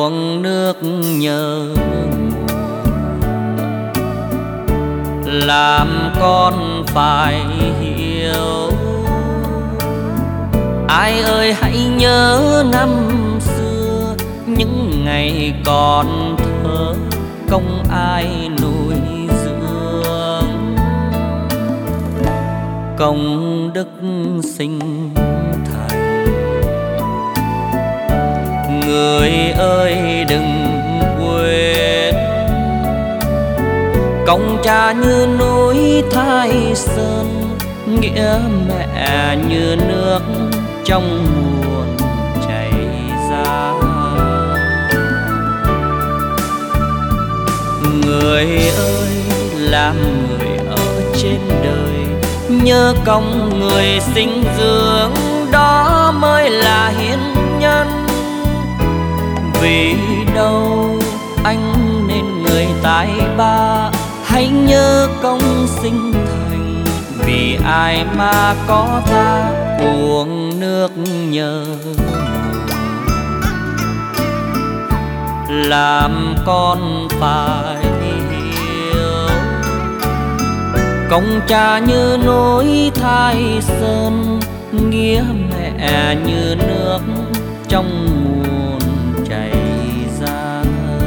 uống nước nhớ làm con phải hiểu. Ai ơi hãy nhớ năm xưa, những ngày còn thơ không ai nuôi dưỡng. Công đức sinh thành, người ơi đừng quên. Công cha như núi Thái Sơn, nghĩa mẹ như nước trong nguồn chảy ra. Người ơi làm người ở trên đời, nhớ công người sinh dưỡng, đó mới là hiến nhân. Vì đâu anh nên người tài ba, hãy nhớ công sinh thành. Vì ai mà có ta uống nước nhớ làm con phải hiểu. Công cha như núi Thái Sơn, nghĩa mẹ như nước trong nguồn chảy ra.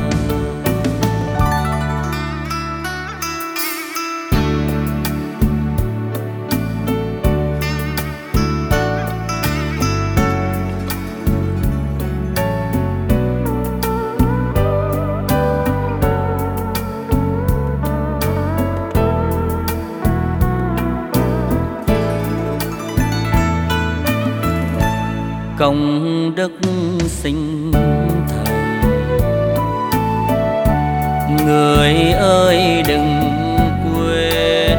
Công đức sinh thành, người ơi đừng quên.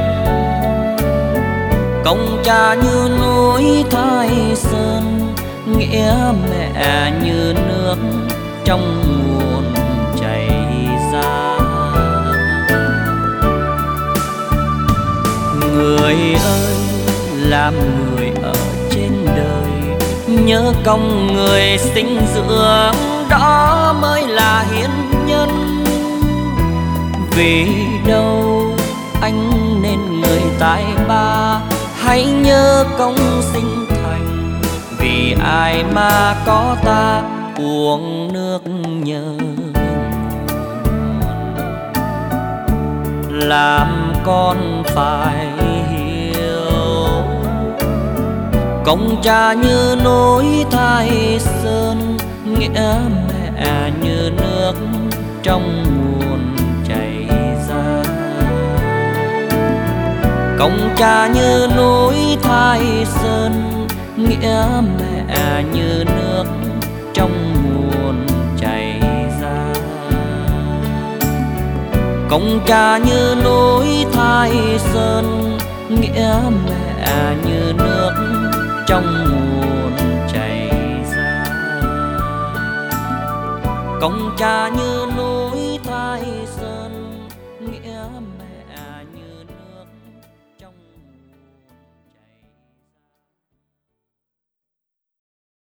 Công cha như núi Thái Sơn, nghĩa mẹ như nước trong nguồn chảy ra. Người ơi làm người ở trên đời, nhớ công người sinh dưỡng, đó mới là hiến nhân. Vì đâu anh nên người tài ba, hãy nhớ công sinh thành. Vì ai mà có ta uống nước nhớ làm con phải hiểu. Công cha như núi Thái Sơn, nghĩa mẹ như nước trong nguồn chảy ra. Công cha như núi Thái Sơn, nghĩa mẹ như nước trong nguồn chảy ra. Công cha như núi Thái Sơn, nghĩa mẹ như nước trong nguồn chảy ra. Công cha như núi